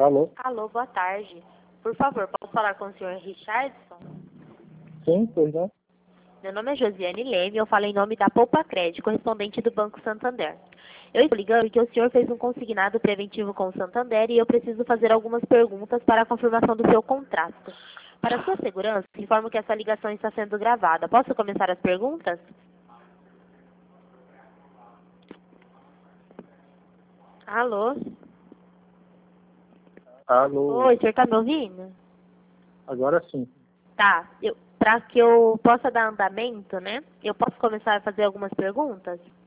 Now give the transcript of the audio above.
Alô? Alô, boa tarde. Por favor, posso falar com o senhor Richardson? Sim, pois não. Meu nome é Josiane Leme, eu falo em nome da Poupa Crédito, correspondente do Banco Santander. Eu estou ligando porque o senhor fez um consignado preventivo com o Santander e eu preciso fazer algumas perguntas para a confirmação do seu contrato. Para sua segurança, informo que essa ligação está sendo gravada. Posso começar as perguntas? Alô? Alô? Oi, o senhor está me ouvindo? Agora sim. Tá, para que eu possa dar andamento, né? Eu posso começar a fazer algumas perguntas?